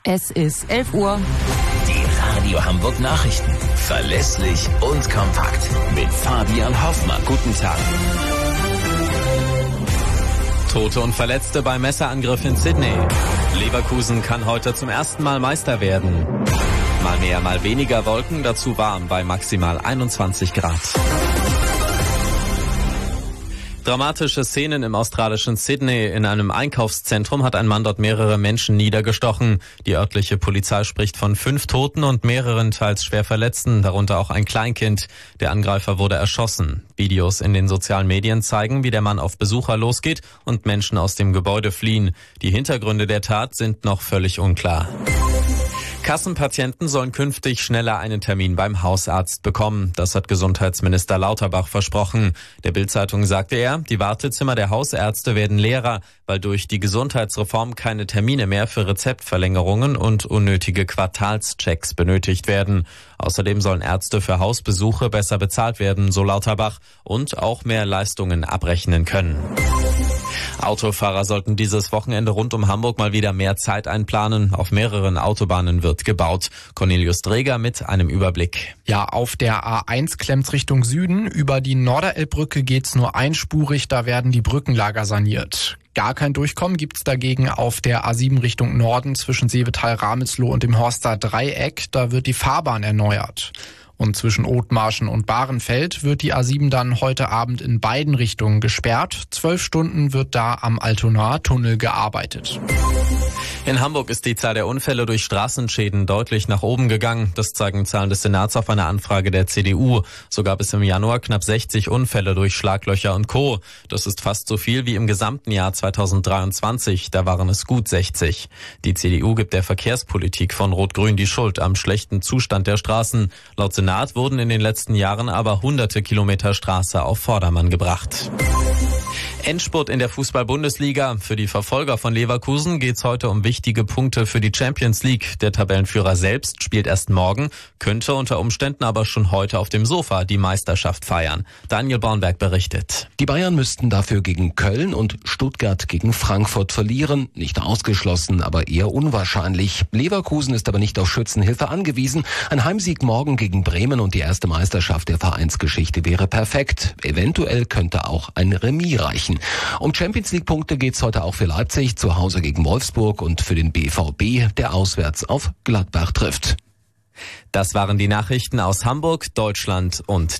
Es ist 11 Uhr. Die Radio Hamburg Nachrichten. Verlässlich und kompakt. Mit Fabian Hoffmann. Guten Tag. Tote und Verletzte beim Messerangriff in Sydney. Leverkusen kann heute zum ersten Mal Meister werden. Mal mehr, mal weniger Wolken, dazu warm bei maximal 21 Grad. Dramatische Szenen im australischen Sydney. In einem Einkaufszentrum hat ein Mann dort mehrere Menschen niedergestochen. Die örtliche Polizei spricht von 5 Toten und mehreren teils schwer Verletzten, darunter auch ein Kleinkind. Der Angreifer wurde erschossen. Videos in den sozialen Medien zeigen, wie der Mann auf Besucher losgeht und Menschen aus dem Gebäude fliehen. Die Hintergründe der Tat sind noch völlig unklar. Kassenpatienten sollen künftig schneller einen Termin beim Hausarzt bekommen. Das hat Gesundheitsminister Lauterbach versprochen. Der Bild-Zeitung sagte er, die Wartezimmer der Hausärzte werden leerer, weil durch die Gesundheitsreform keine Termine mehr für Rezeptverlängerungen und unnötige Quartalschecks benötigt werden. Außerdem sollen Ärzte für Hausbesuche besser bezahlt werden, so Lauterbach, und auch mehr Leistungen abrechnen können. Autofahrer sollten dieses Wochenende rund um Hamburg mal wieder mehr Zeit einplanen. Auf mehreren Autobahnen wird gebaut. Cornelius Dreger mit einem Überblick. Ja, auf der A1 klemmt's Richtung Süden. Über die Norderelbbrücke geht's nur einspurig. Da werden die Brückenlager saniert. Gar kein Durchkommen gibt's dagegen auf der A7 Richtung Norden zwischen Seevetal-Ramelsloh und dem Horster Dreieck. Da wird die Fahrbahn erneuert. Und zwischen Othmarschen und Bahrenfeld wird die A7 dann heute Abend in beiden Richtungen gesperrt. 12 Stunden wird da am Altonaer-Tunnel gearbeitet. In Hamburg ist die Zahl der Unfälle durch Straßenschäden deutlich nach oben gegangen. Das zeigen Zahlen des Senats auf eine Anfrage der CDU. So gab es im Januar knapp 60 Unfälle durch Schlaglöcher und Co. Das ist fast so viel wie im gesamten Jahr 2023. Da waren es gut 60. Die CDU gibt der Verkehrspolitik von Rot-Grün die Schuld am schlechten Zustand der Straßen. Laut Senat wurden in den letzten Jahren aber hunderte Kilometer Straße auf Vordermann gebracht. Endspurt in der Fußball-Bundesliga. Für die Verfolger von Leverkusen geht's heute um wichtige Punkte für die Champions League. Der Tabellenführer selbst spielt erst morgen, könnte unter Umständen aber schon heute auf dem Sofa die Meisterschaft feiern. Daniel Bornberg berichtet. Die Bayern müssten dafür gegen Köln und Stuttgart gegen Frankfurt verlieren. Nicht ausgeschlossen, aber eher unwahrscheinlich. Leverkusen ist aber nicht auf Schützenhilfe angewiesen. Ein Heimsieg morgen gegen Bremen und die erste Meisterschaft der Vereinsgeschichte wäre perfekt. Eventuell könnte auch ein Remis reichen. Um Champions-League-Punkte geht's heute auch für Leipzig, zu Hause gegen Wolfsburg und für den BVB, der auswärts auf Gladbach trifft. Das waren die Nachrichten aus Hamburg, Deutschland und